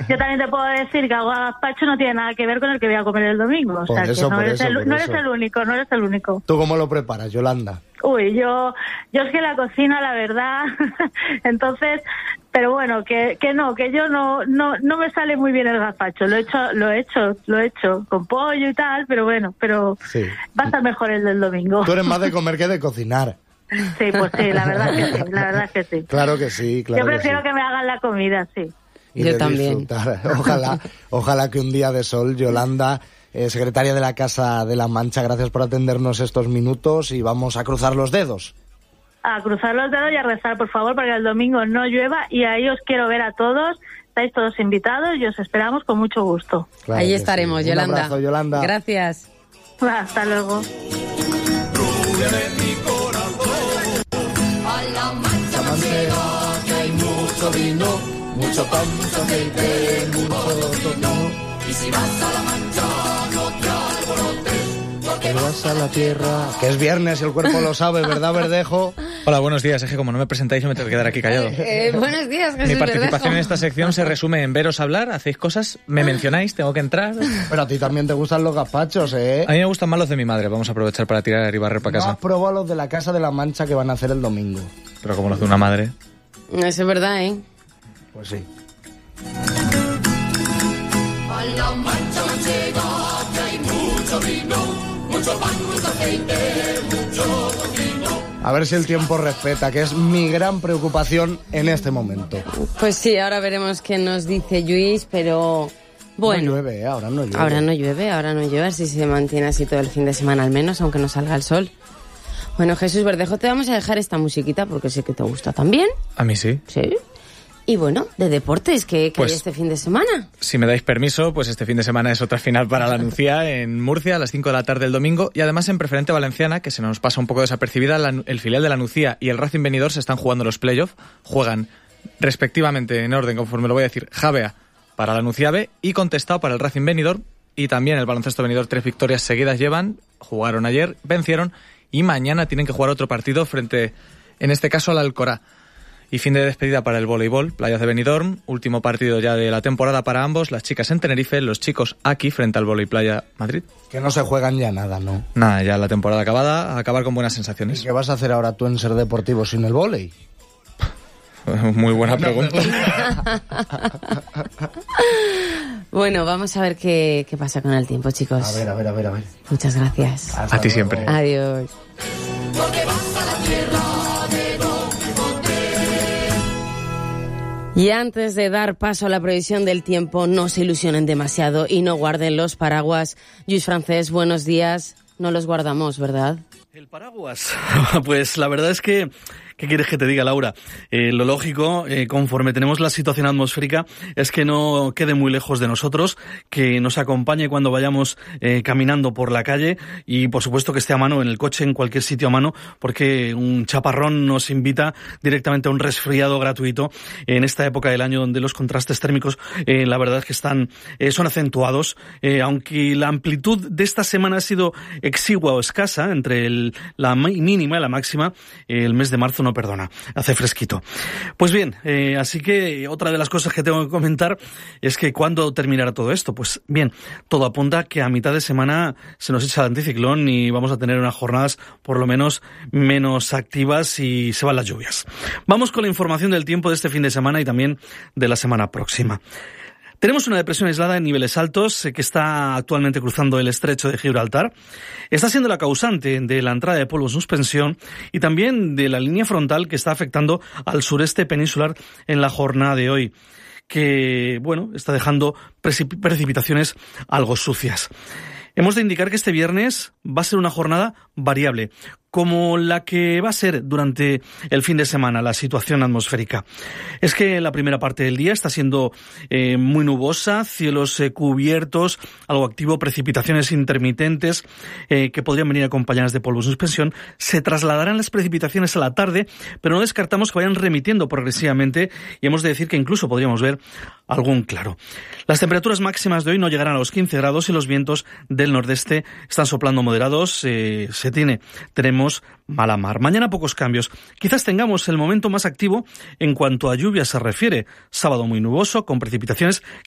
yo también te puedo decir que hago gazpacho no tiene nada que ver con el que voy a comer el domingo. O sea, no eres el único. ¿Tú cómo lo preparas, Yolanda? Uy, yo es que la cocina, la verdad, entonces, pero bueno, que yo no me sale muy bien el gazpacho. Lo he hecho con pollo y tal, pero bueno, sí. Va a estar mejor el del domingo. Tú eres más de comer que de cocinar. Sí, pues sí, la verdad que sí. Claro que sí, claro. Yo prefiero que me hagan la comida, sí. Y yo también. Ojalá que un día de sol, Yolanda, secretaria de la Casa de la Mancha, gracias por atendernos estos minutos y vamos a cruzar los dedos. A cruzar los dedos y a rezar, por favor, para que el domingo no llueva, y ahí os quiero ver a todos. Estáis todos invitados y os esperamos con mucho gusto. Claro, ahí estaremos, sí. Yolanda. Un abrazo, Yolanda. Gracias. Hasta luego. Que hay mucho vino, mucho pan, mucho aceite, mucho tocino. Y si vas a la Mancha, no te alborotes, porque vas a la tierra. Que es viernes y el cuerpo lo sabe, ¿verdad, Verdejo? Hola, buenos días. Es que como no me presentáis, me tengo que quedar aquí callado. Buenos días, Jesús. Mi participación Verdejo. en esta sección se resume en veros hablar, hacéis cosas, me mencionáis, tengo que entrar. Pero a ti también te gustan los gazpachos, ¿eh? A mí me gustan más los de mi madre, vamos a aprovechar para tirar y barrer para casa. No has probado los de la Casa de la Mancha que van a hacer el domingo. Pero como los de una madre. Eso es verdad, ¿eh? Pues sí. A la Mancha manchega que hay mucho vino, mucho pan, mucho aceite, mucho tocino. A ver si el tiempo respeta, que es mi gran preocupación en este momento. Pues sí, ahora veremos qué nos dice Lluís, pero bueno. No llueve, ahora no llueve. Ahora no llueve, así se mantiene así todo el fin de semana al menos, aunque no salga el sol. Bueno, Jesús Verdejo, te vamos a dejar esta musiquita porque sé que te gusta también. A mí sí. Sí. Y bueno, de deportes, ¿qué pues, hay este fin de semana? Si me dais permiso, pues este fin de semana es otra final para la Nucía en Murcia a las 5 de la tarde el domingo, y además en Preferente Valenciana, que se nos pasa un poco desapercibida, el filial de la Nucía y el Racing Benidorm se están jugando los playoffs, juegan respectivamente en orden, conforme lo voy a decir, Javea para la Nucía B y Contestao para el Racing Benidorm, y también el baloncesto Benidorm 3 victorias seguidas llevan, jugaron ayer, vencieron, y mañana tienen que jugar otro partido frente, en este caso, al Alcorá. Y fin de despedida para el voleibol, Playas de Benidorm, último partido ya de la temporada para ambos, las chicas en Tenerife, los chicos aquí frente al Voley Playa Madrid. Que no se juegan ya nada, ¿no? Nada, ya la temporada acabada, a acabar con buenas sensaciones. ¿Y qué vas a hacer ahora tú en Ser Deportivo sin el vóley? Muy buena pregunta. Bueno, vamos a ver qué pasa con el tiempo, chicos. A ver. Muchas gracias. A ti siempre. Adiós. Porque vas a la tierra de Don Quijote. Y antes de dar paso a la previsión del tiempo, no se ilusionen demasiado y no guarden los paraguas. Lluís Francés, buenos días. No los guardamos, ¿verdad? El paraguas. Pues la verdad es que... ¿Qué quieres que te diga, Laura? Lo lógico, conforme tenemos la situación atmosférica, es que no quede muy lejos de nosotros, que nos acompañe cuando vayamos caminando por la calle y, por supuesto, que esté a mano en el coche, en cualquier sitio a mano, porque un chaparrón nos invita directamente a un resfriado gratuito en esta época del año donde los contrastes térmicos, la verdad es que son acentuados, aunque la amplitud de esta semana ha sido exigua o escasa, entre la mínima y la máxima, el mes de marzo no perdona, hace fresquito. Pues bien, así que otra de las cosas que tengo que comentar es que ¿cuándo terminará todo esto? Pues bien, todo apunta que a mitad de semana se nos echa el anticiclón y vamos a tener unas jornadas por lo menos menos activas y se van las lluvias. Vamos con la información del tiempo de este fin de semana y también de la semana próxima. Tenemos una depresión aislada en niveles altos que está actualmente cruzando el estrecho de Gibraltar. Está siendo la causante de la entrada de polvo en suspensión y también de la línea frontal que está afectando al sureste peninsular en la jornada de hoy, que, bueno, está dejando precipitaciones algo sucias. Hemos de indicar que este viernes va a ser una jornada variable, como la que va a ser durante el fin de semana la situación atmosférica. Es que la primera parte del día está siendo muy nubosa, cielos cubiertos, algo activo, precipitaciones intermitentes que podrían venir acompañadas de polvo en suspensión. Se trasladarán las precipitaciones a la tarde, pero no descartamos que vayan remitiendo progresivamente y hemos de decir que incluso podríamos ver algún claro. Las temperaturas máximas de hoy no llegarán a los 15 grados y los vientos del nordeste están soplando moderados. Tenemos mala mar. Mañana pocos cambios. Quizás tengamos el momento más activo en cuanto a lluvia se refiere. Sábado muy nuboso, con precipitaciones